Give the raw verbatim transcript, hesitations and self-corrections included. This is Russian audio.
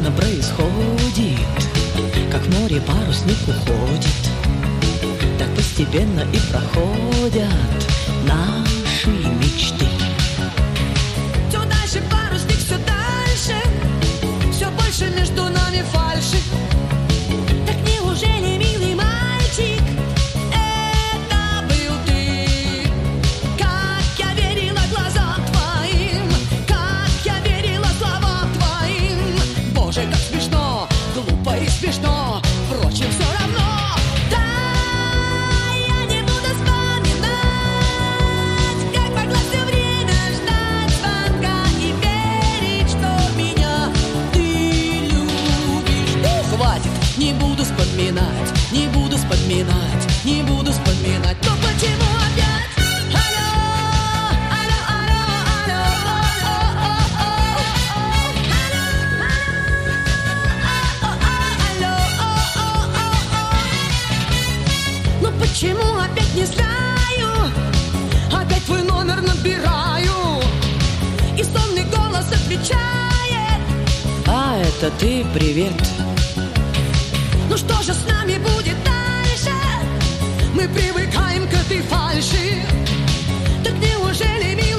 странно происходит, как в море парусник уходит, так постепенно и проходят наши мечты. Все дальше парусник, все дальше, все больше между нами фальши. Так неужели, милый мальчик, это был ты? Как я верила глазам твоим, как я верила словам твоим. Боже, как смешно, глупо и смешно, впрочем, все равно. Да, я не буду вспоминать, как могла все время ждать звонка и верить, что меня ты любишь. Ну, хватит, не буду вспоминать, не буду вспоминать, не буду вспоминать. Но почему опять? Алло, алло, алло, алло, алло, алло, алло. Ну почему опять не знаю? Опять твой номер набираю, и сонный голос отвечает: А это ты, привет. ну что же с нами будет дальше? Мы привыкаем к этой фальши. Так неужели, милый